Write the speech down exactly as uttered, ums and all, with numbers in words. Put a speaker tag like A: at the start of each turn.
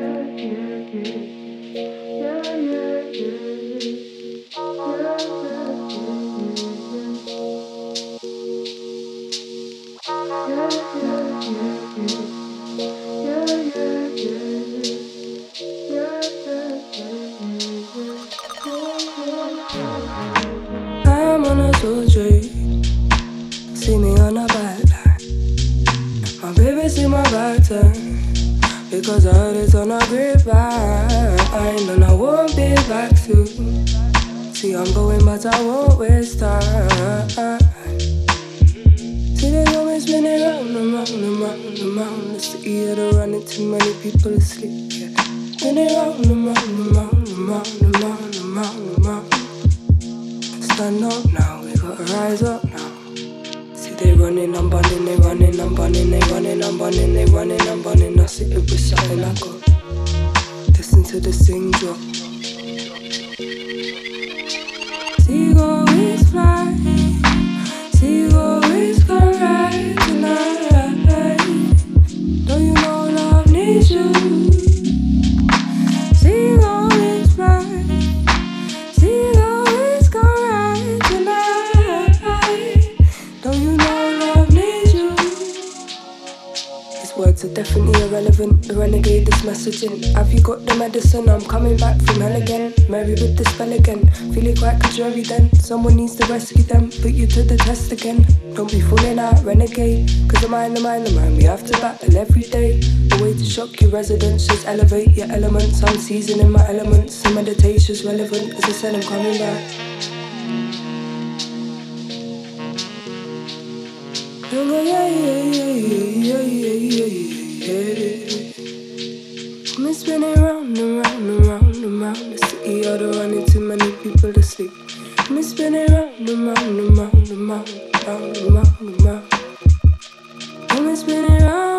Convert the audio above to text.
A: I'm on a soul street, see me on a bad line. My baby see my back turn, because I heard it's on a grapevine. And I won't be back soon. See I'm going but I won't waste time. See they always spinning round and round and round and round. The city of the running, too many people asleep, yeah. Spinning round and round and round and round and round and round and round. Stand up now, we gotta rise up now. See they running, I'm bunning, they running, I'm bunning, they running, I'm bunning, they running, I'm bunning. I sit with something I got. Listen to the sing drop. Seagulls fly, seagulls come right tonight. Don't you know love needs you? Seagulls fly, seagulls come right tonight. Don't you know love needs you? His words are definitely irrelevant. The renegade is messaging. Have you got the medicine? I'm coming back from hell again. Mary with the spell again. Feeling quite contrary then. Someone needs to rescue them. Put you to the test again. Don't be fooling out, renegade. Cause the mind, the mind, the mind. We have to battle every day. A way to shock your residents. Just elevate your elements. I'm seasoning my elements. The meditation's relevant. As I said, I'm coming back. Yeah, yeah, yeah, yeah, yeah, yeah, yeah. I'm spinning round and round and round and round the city of the running, too many people to sleep. I'm spinning round and round and round and round and round and round and round. I'm spinning round.